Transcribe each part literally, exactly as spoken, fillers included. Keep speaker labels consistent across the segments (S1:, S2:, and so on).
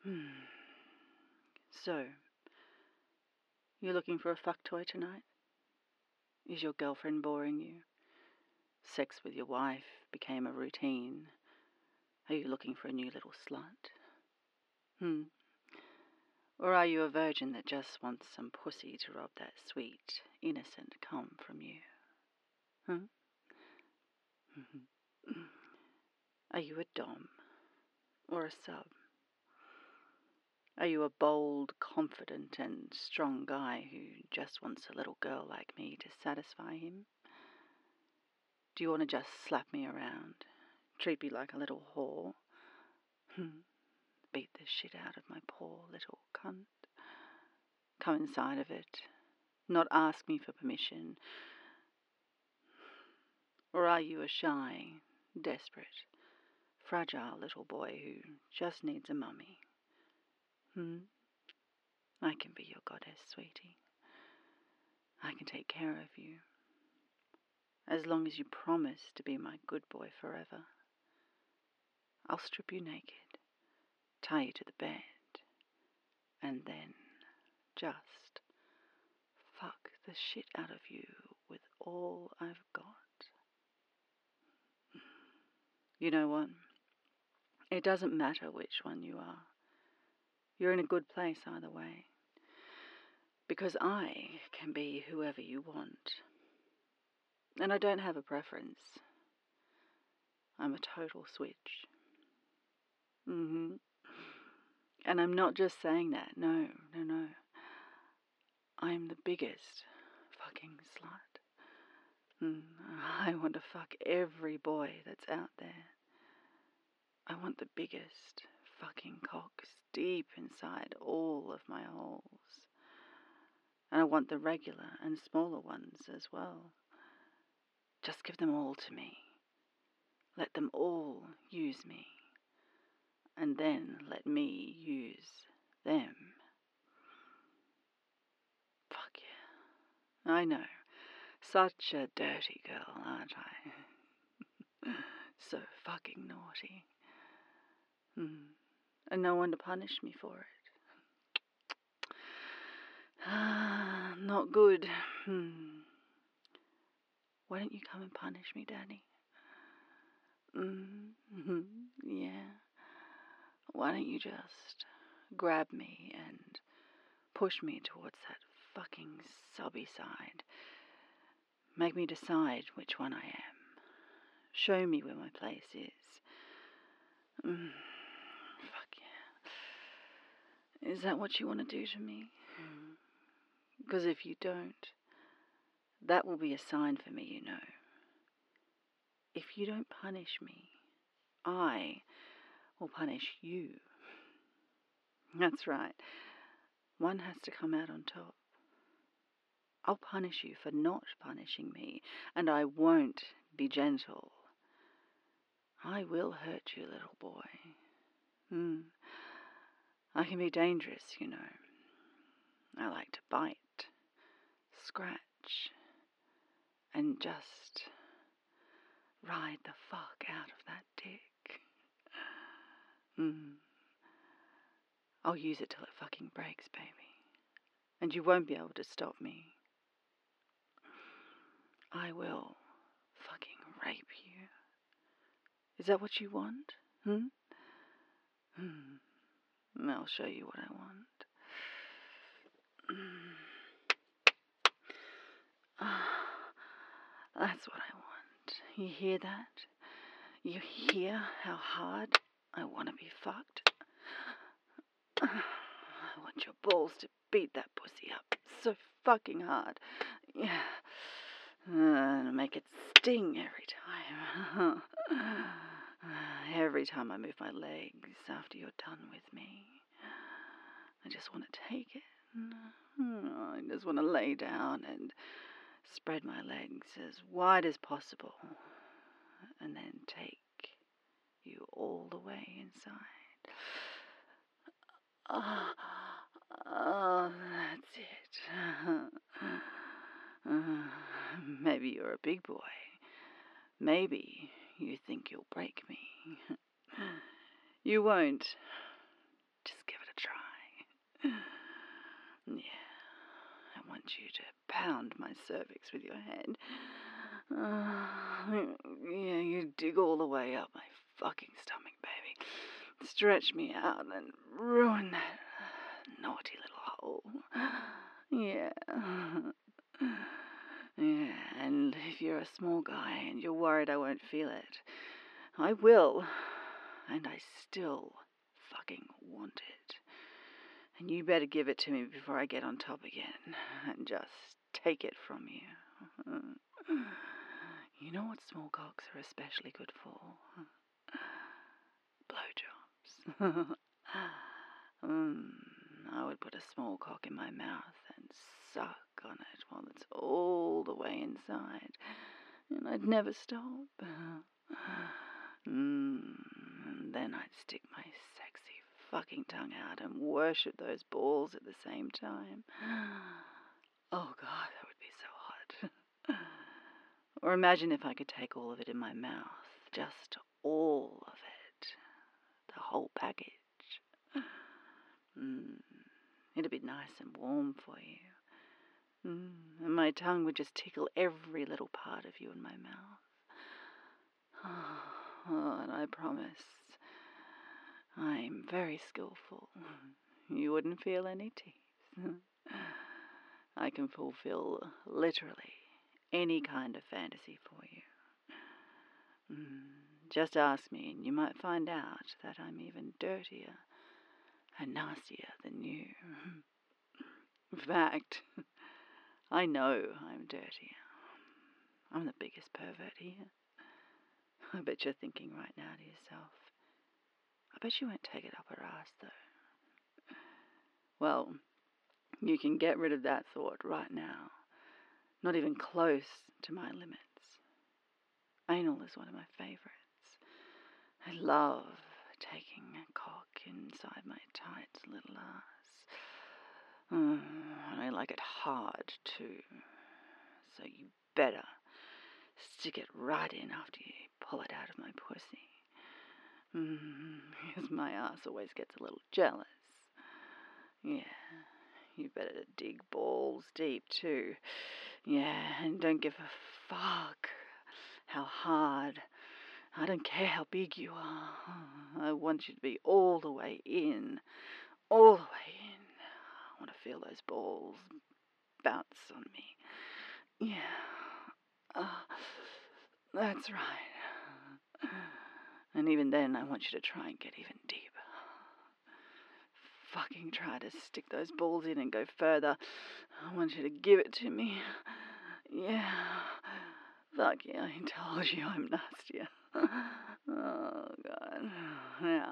S1: Hmm. So, you're looking for a fuck toy tonight? Is your girlfriend boring you? Sex with your wife became a routine. Are you looking for a new little slut? Hmm. Or are you a virgin that just wants some pussy to rob that sweet, innocent cum from you? Huh? Are you a dom or a sub? Are you a bold, confident, and strong guy who just wants a little girl like me to satisfy him? Do you want to just slap me around, treat me like a little whore? Beat the shit out of my poor little cunt? Come inside of it, not ask me for permission? Or are you a shy, desperate, fragile little boy who just needs a mummy? Hmm? I can be your goddess, sweetie. I can take care of you, as long as you promise to be my good boy forever. I'll strip you naked, tie you to the bed, and then just fuck the shit out of you with all I've got. You know what? It doesn't matter which one you are. You're in a good place either way. Because I can be whoever you want. And I don't have a preference. I'm a total switch. Mm-hmm. And I'm not just saying that. No, no, no. I'm the biggest fucking slut. Mm, I want to fuck every boy that's out there. I want the biggest fucking cocks deep inside all of my holes. And I want the regular and smaller ones as well. Just give them all to me. Let them all use me. And then let me use them. Fuck yeah. I know. Such a dirty girl, aren't I? So fucking naughty. Hmm. And no one to punish me for it. Ah, not good. Hmm. Why don't you come and punish me, Danny? Mm-hmm. Yeah. Why don't you just grab me and push me towards that fucking subby side? Make me decide which one I am. Show me where my place is. Mm. Fuck yeah. Is that what you want to do to me? Because if you don't, that will be a sign for me, you know. If you don't punish me, I will punish you. That's right. One has to come out on top. I'll punish you for not punishing me, and I won't be gentle. I will hurt you, little boy. Hmm. I can be dangerous, you know. I like to bite, scratch, and just ride the fuck out of that dick. Hmm. I'll use it till it fucking breaks, baby. And you won't be able to stop me. I will fucking rape you. Is that what you want? Hmm? Hmm. I'll show you what I want. Ah, that's what I want. You hear that? You hear how hard I want to be fucked? I want your balls to beat that pussy up so fucking hard. Yeah. And make it sting every time. Every time I move my legs after you're done with me. I just want to take it. I just want to lay down and spread my legs as wide as possible. And then take you all the way inside. Oh, oh that's it. Uh, maybe you're a big boy. Maybe you think you'll break me. You won't. Just give it pound my cervix with your head. Uh, yeah, you dig all the way up my fucking stomach, baby. Stretch me out and ruin that naughty little hole. Yeah. Yeah, and if you're a small guy and you're worried I won't feel it, I will. And I still fucking want it. And you better give it to me before I get on top again and just take it from you. You know what small cocks are especially good for? Blowjobs. mm, I would put a small cock in my mouth and suck on it while it's all the way inside. And I'd never stop. Mm, and then I'd stick my sexy fucking tongue out and worship those balls at the same time. Oh God, that would be so hot. Or imagine if I could take all of it in my mouth. Just all of it. The whole package. Mm, it'd be nice and warm for you. Mm, and my tongue would just tickle every little part of you in my mouth. Oh, and I promise, I'm very skillful. You wouldn't feel any teeth. I can fulfill literally any kind of fantasy for you. Mm, just ask me and you might find out that I'm even dirtier and nastier than you. In fact, I know I'm dirtier. I'm the biggest pervert here. I bet you're thinking right now to yourself, I bet she won't take it up her ass though. Well, you can get rid of that thought right now. Not even close to my limits. Anal is one of my favorites. I love taking a cock inside my tight little ass. Mm, and I like it hard too. So you better stick it right in after you pull it out of my pussy. Mm, because my ass always gets a little jealous. Yeah, you better dig balls deep too. Yeah, and don't give a fuck how hard. I don't care how big you are. I want you to be all the way in. All the way in. I want to feel those balls bounce on me. Yeah. Uh, that's right. And even then, I want you to try and get even deeper. Fucking try to stick those balls in and go further. I want you to give it to me. Yeah. Fuck yeah, I told you I'm nastier. Oh, God. Now,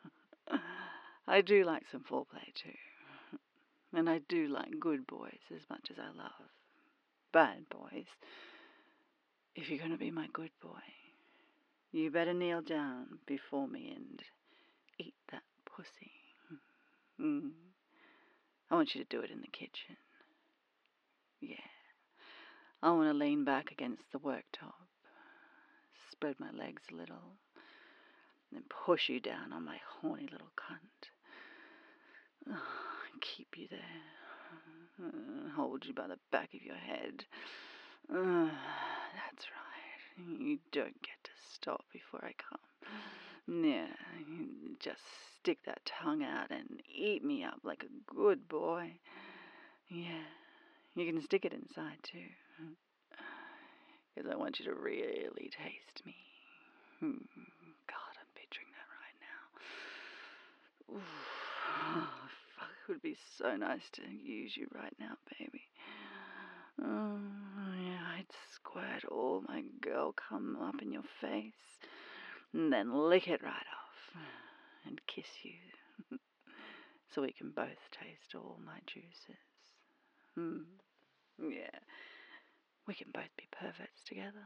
S1: I do like some foreplay, too. And I do like good boys as much as I love bad boys. If you're going to be my good boy, you better kneel down before me and eat that pussy. Mm. I want you to do it in the kitchen. Yeah. I want to lean back against the worktop, spread my legs a little, and push you down on my horny little cunt. Oh, keep you there. Uh, hold you by the back of your head. Uh, that's right. You don't get to stop before I come. Yeah, just stick that tongue out and eat me up like a good boy. Yeah, you can stick it inside too. Because I want you to really taste me. Hmm. God, I'm picturing that right now. Ooh. Oh, fuck, it would be so nice to use you right now, baby. Oh, yeah, I'd squirt all my girl cum up in your face and then lick it right off and kiss you so we can both taste all my juices. Hmm. Yeah. We can both be perverts together.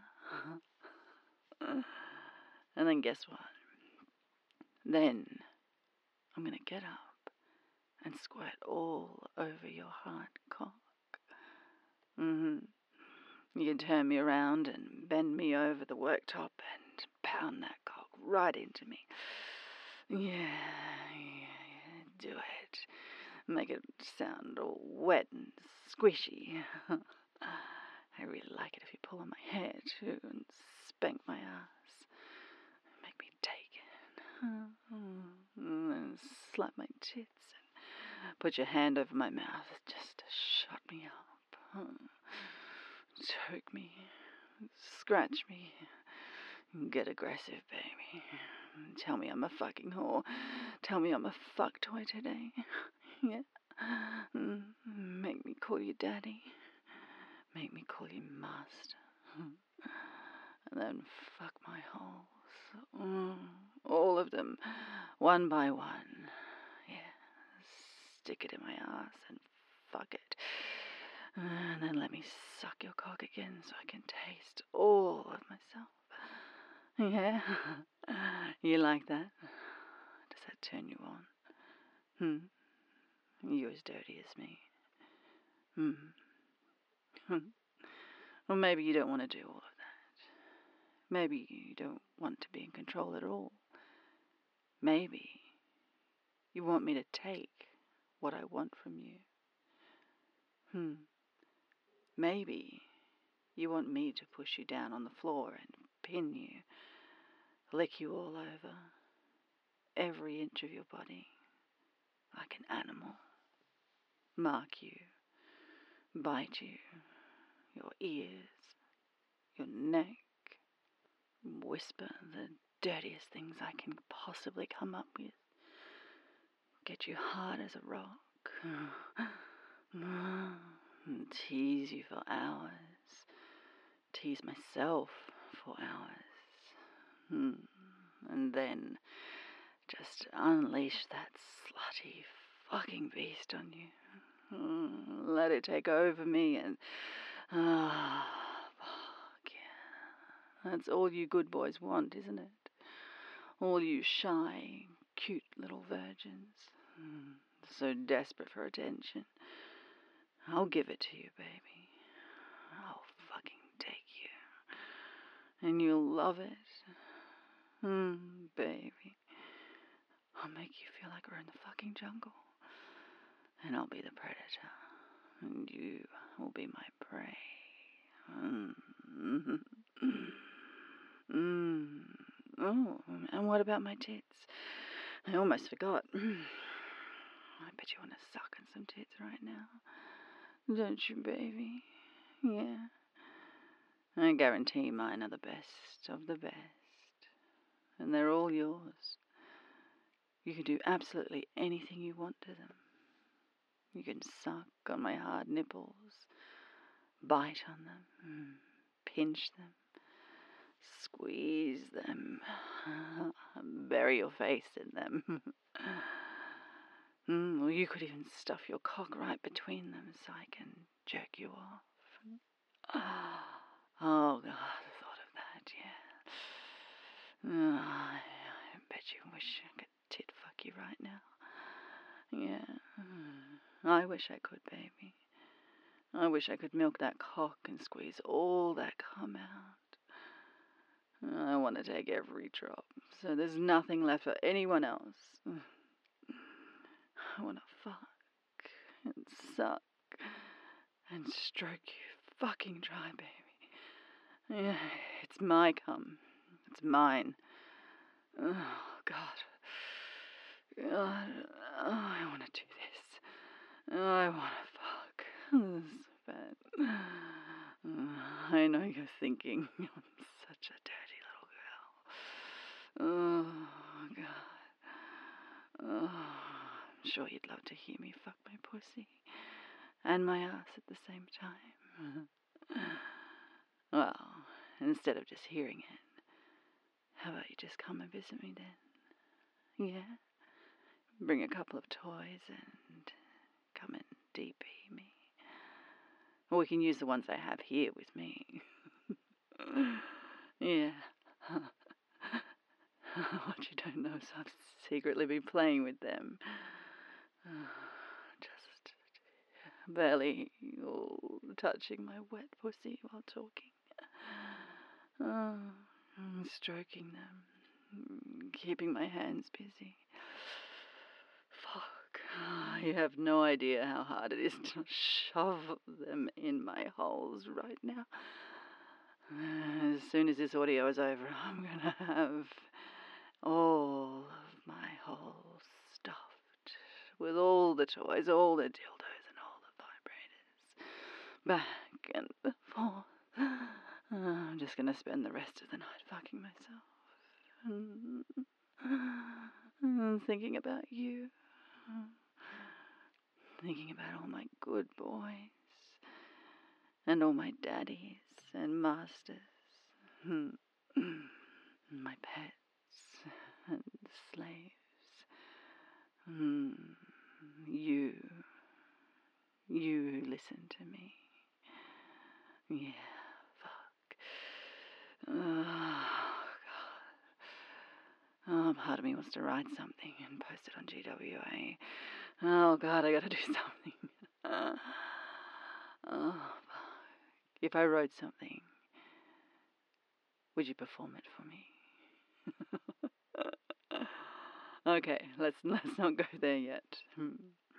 S1: And then guess what? Then I'm going to get up and squirt all over your hard cock. Mm-hmm. You can turn me around and bend me over the worktop and pound that cock right into me. Yeah, yeah, do it. Make it sound all wet and squishy. I really like it if you pull on my hair too and spank my ass. Make me take it. And then slap my tits and put your hand over my mouth just to shut me up. Choke me. Scratch me. Get aggressive, baby. Tell me I'm a fucking whore. Tell me I'm a fuck toy today. Yeah. Make me call you daddy. Make me call you master. And then fuck my holes. Mm, all of them. One by one. Yeah. Stick it in my ass and fuck it. And then let me suck your cock again so I can taste all of myself. Yeah? You like that? Does that turn you on? Hmm? You as dirty as me? Hmm? Hmm? Or maybe you don't want to do all of that. Maybe you don't want to be in control at all. Maybe you want me to take what I want from you. Hmm? Maybe you want me to push you down on the floor and pin you, lick you all over, every inch of your body, like an animal, mark you, bite you, your ears, your neck, whisper the dirtiest things I can possibly come up with, get you hard as a rock, and tease you for hours, tease myself for hours, hmm. And then just unleash that slutty fucking beast on you. Mm, let it take over me and ah, fuck yeah. That's all you good boys want, isn't it? All you shy, cute little virgins. Mm, so desperate for attention. I'll give it to you, baby. I'll fucking take you. And you'll love it. Mm, baby. I'll make you feel like we're in the fucking jungle. And I'll be the predator. And you will be my prey. Mm. Mm. Oh, and what about my tits? I almost forgot. I bet you want to suck on some tits right now. Don't you, baby? Yeah. I guarantee mine are the best of the best. And they're all yours. You can do absolutely anything you want to them. You can suck on my hard nipples, bite on them, pinch them, squeeze them, bury your face in them. mm, or you could even stuff your cock right between them so I can jerk you off. Oh, God, the thought of that, yeah. Oh, I bet you wish I could tit fuck you right now. Yeah. I wish I could, baby. I wish I could milk that cock and squeeze all that cum out. I want to take every drop, so there's nothing left for anyone else. I want to fuck and suck and stroke you fucking dry, baby. Yeah, it's my cum. It's mine. Oh, God. God. Oh, I want to do this. Oh, I want to fuck. This is so bad. Oh, I know you're thinking I'm such a dirty little girl. Oh, God. Oh, I'm sure you'd love to hear me fuck my pussy and my ass at the same time. Well, instead of just hearing it, how about you just come and visit me then? Yeah? Bring a couple of toys and come and D P me. Or we can use the ones I have here with me. Yeah. What you don't know is I've secretly been playing with them. Just barely all touching my wet pussy while talking. Oh, stroking them. Keeping my hands busy. Fuck. You have no idea how hard it is to shove them in my holes right now. As soon as this audio is over, I'm gonna have all of my holes stuffed with all the toys, all the dildos, and all the vibrators, back and forth. I'm just gonna spend the rest of the night fucking myself. And thinking about you. Thinking about all my good boys. And all my daddies and masters. And my pets and slaves. You. You who listen to me. Yeah, fuck. Oh, God. Oh, part of me wants to write something and post it on G W A. Oh, God, I gotta do something. Oh, fuck. If I wrote something, would you perform it for me? Okay, let's let's not go there yet. Hmm.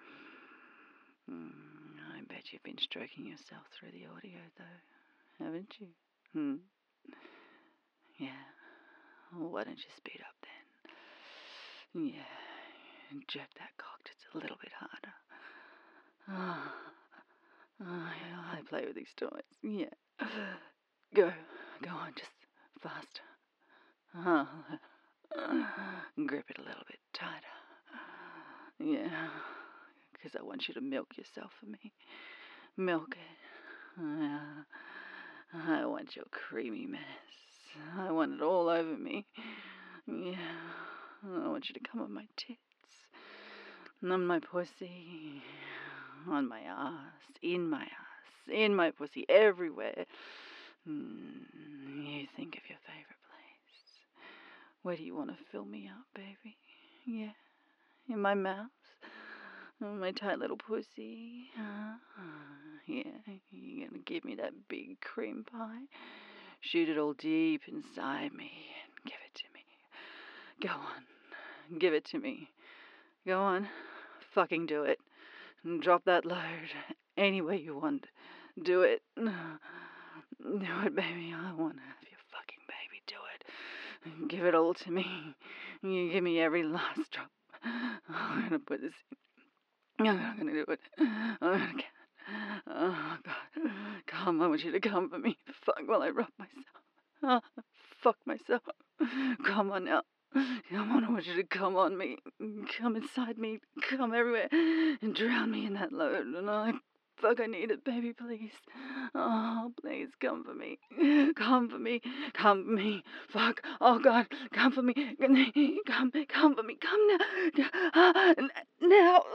S1: I bet you've been stroking yourself through the audio, though, haven't you? Hmm. Yeah. Well, why don't you speed up then? Yeah. And jerk that cock just a little bit harder. Oh, oh yeah, I play with these toys. Yeah. Go. Go on, just faster. Oh. Grip it a little bit tighter. Yeah. Because I want you to milk yourself for me. Milk it. Yeah. I want your creamy mess. I want it all over me. Yeah. I want you to come on my tits. On my pussy. On my ass. In my ass. In my pussy. Everywhere. You think of your favorite place. Where do you want to fill me up, baby? Yeah. In my mouth. My tight little pussy. Uh, yeah, you're gonna give me that big cream pie. Shoot it all deep inside me and give it to me. Go on. Give it to me. Go on. Fucking do it. Drop that load any way you want. Do it. Do it, baby. I want to have your fucking baby. Do it. Give it all to me. You give me every last drop. I'm gonna put this in. I'm not gonna do it. I'm gonna get. Oh, God. Come, I want you to come for me. Fuck while I rub myself. Oh, fuck myself. Come on now. Come on, I want you to come on me. Come inside me. Come everywhere. And drown me in that load. And I fuck, I need it, baby, please. Oh, please, come for me. Come for me. Come for me. Fuck. Oh, God. Come for me. Come, come for me. Come now. Now.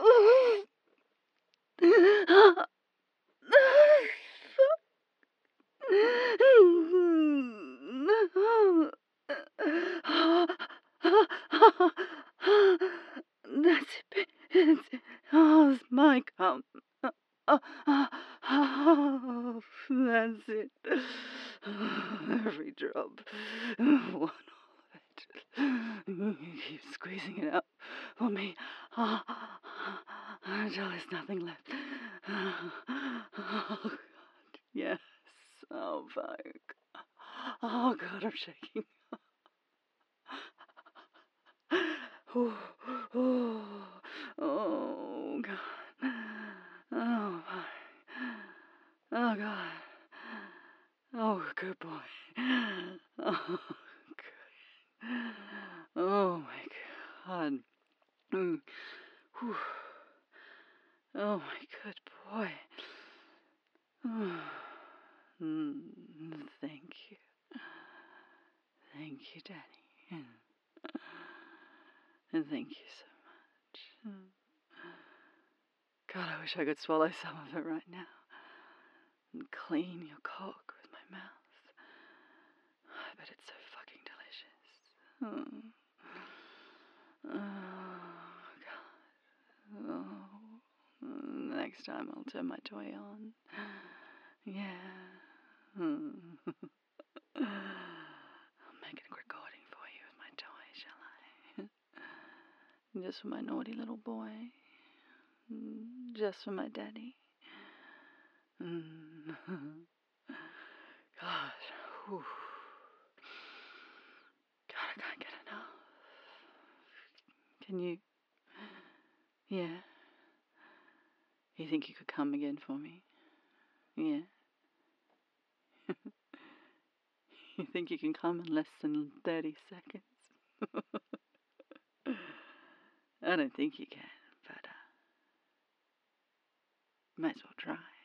S1: That's it. That's it. Oh, it's my cum. Oh, oh, oh, that's it. Every drop. One of it. Keep squeezing it out for me. Oh, until there's nothing left. Oh, God. Yes. Oh, fuck. Oh, God, I'm shaking. Oh, oh, oh, God. Oh, fuck. Oh, God. Oh, good boy. Oh, good. Oh, my God. Mm. Whew. Oh, my good boy. Oh. Mm. Thank you. Thank you, Daddy. And thank you so much. God, I wish I could swallow some of it right now. And clean your cock with my mouth. I bet it's so fucking delicious. Oh, oh God. Oh. Next time I'll turn my toy on. Yeah. I'll make a recording for you with my toy, shall I? Just for my naughty little boy. Mm, just for my daddy. Mm. God. Whew. God, I can't get enough. Can you? Yeah. You think you could come again for me? Yeah. You think you can come in less than thirty seconds? I don't think you can, but uh, might as well try.